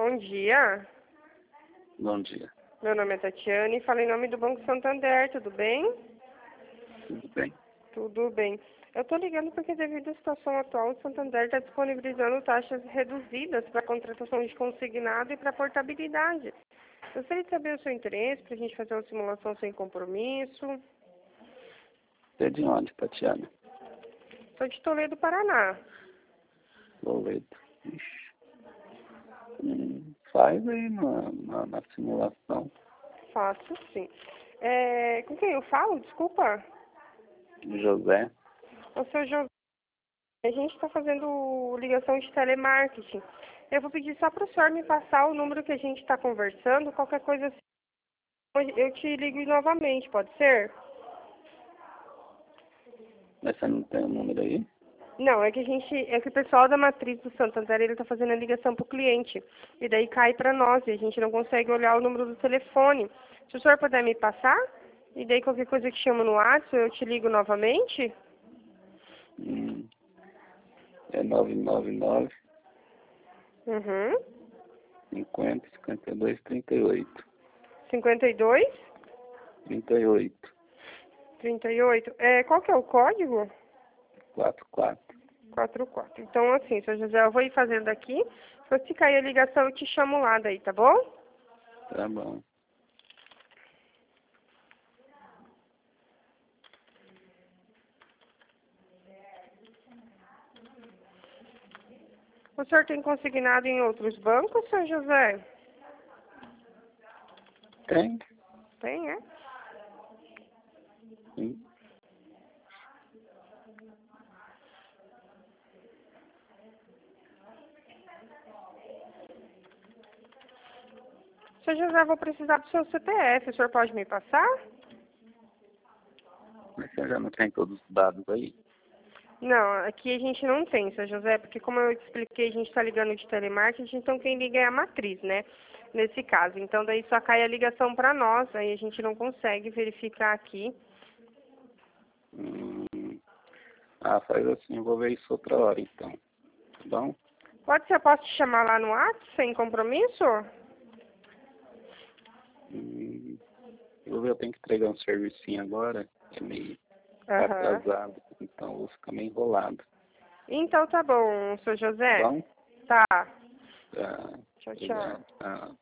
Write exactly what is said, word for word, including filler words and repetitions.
Bom dia. Bom dia. Meu nome é Tatiane e falo em nome do Banco Santander, tudo bem? Tudo bem? Tudo bem. Eu estou ligando porque devido à situação atual, o Santander está disponibilizando taxas reduzidas para contratação de consignado e para portabilidade. Gostaria de saber o seu interesse para a gente fazer uma simulação sem compromisso. Você é de onde, Tatiana? Sou de Toledo, Paraná. Toledo. Ixi. Hum, faz aí na, na, na simulação. Faço sim. É, com quem eu falo? Desculpa. José. O seu José. A gente está fazendo ligação de telemarketing. Eu vou pedir só para o senhor me passar o número que a gente está conversando. Qualquer coisa assim, eu te ligo novamente, pode ser? Mas você não tem o número aí? Não, é que a gente, é que o pessoal da matriz do Santander, ele está fazendo a ligação para o cliente. E daí cai para nós, e a gente não consegue olhar o número do telefone. Se o senhor puder me passar, e daí qualquer coisa que chama no WhatsApp, eu te ligo novamente. Hum, é nove nove nove, Uhum. cinquenta, cinquenta e dois, trinta e oito. cinquenta e dois, trinta e oito. trinta e oito. É, qual que é o código? quarenta e quatro. quatro quatro. Então, assim, seu José, eu vou ir fazendo aqui. Se cair a ligação, eu te chamo lá daí, tá bom? Tá bom. O senhor tem consignado em outros bancos, seu José? Tem? Tem, é? Sim. Seu José, eu vou precisar do seu C P F. O senhor pode me passar? Mas você já não tem todos os dados aí? Não, aqui a gente não tem, seu José, porque como eu te expliquei, a gente está ligando de telemarketing, então quem liga é a matriz, né? Nesse caso. Então daí só cai a ligação para nós, aí a gente não consegue verificar aqui. Hum, ah, faz assim, eu vou ver isso outra hora então. Tá bom? Pode ser, eu posso te chamar lá no WhatsApp, sem compromisso? Hum, eu vou ver, eu tenho que entregar um servicinho agora, é meio Aham. atrasado, então eu vou ficar meio enrolado. Então tá bom, seu Tá José. bom? Tá. Tá. Tchau, tchau. Obrigado. Tá.